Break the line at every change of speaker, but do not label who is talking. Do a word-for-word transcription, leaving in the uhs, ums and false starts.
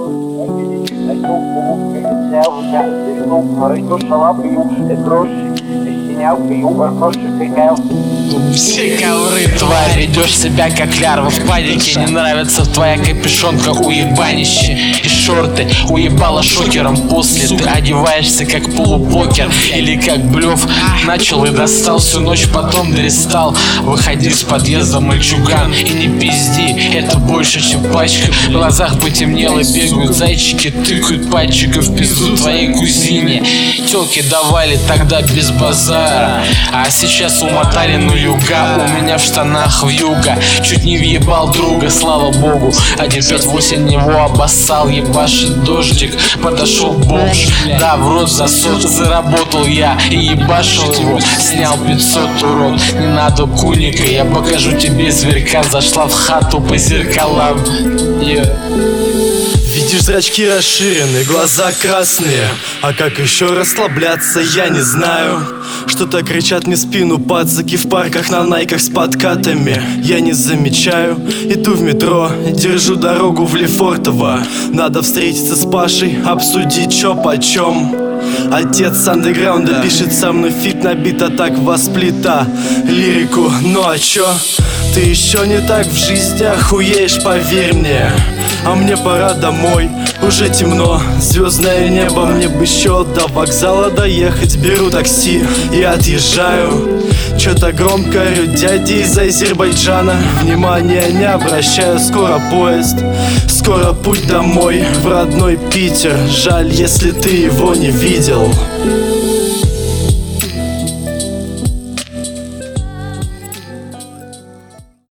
Все ковры, тварь, ведешь себя как лярва в панике. Не нравится твоя капюшонка, уебанище. И шорты уебала шокером. После ты одеваешься как полупокер или как блёв. Начал и достал всю ночь, потом дристал. Выходи с подъезда, мальчуган, и не пизди, это больше, чем пачка. В глазах потемнело, бегают зайчики, тыкают пальчика в пизду твоей кузине. Тёлки давали тогда без базара, а сейчас умотали на юга. У меня в штанах вьюга, чуть не въебал друга, слава богу. один пять восемь него обоссал, ебашит дождик. Подошел бомж, да, в рот засот. Заработал я и ебашил его, снял пятьсот, урод. Не надо куника, я покажу тебе зверька. Зашла в хату по зеркалам. Yeah.
Видишь, зрачки расширены, глаза красные. А как еще расслабляться, я не знаю. Что-то кричат мне в спину пацаки в парках на найках с подкатами. Я не замечаю, иду в метро, держу дорогу в Лефортово. Надо встретиться с Пашей, обсудить чё почем. Отец с андеграунда пишет со мной фит на бит, а так восплита лирику. Ну а чё? Ты еще не так в жизни охуеешь, поверь мне. А мне пора домой, уже темно, звездное небо. Мне бы еще до вокзала доехать. Беру такси и отъезжаю. Че-то громко орют дяди из Азербайджана. Внимания не обращаю, скоро поезд, скоро путь домой в родной Питер. Жаль, если ты его не видел.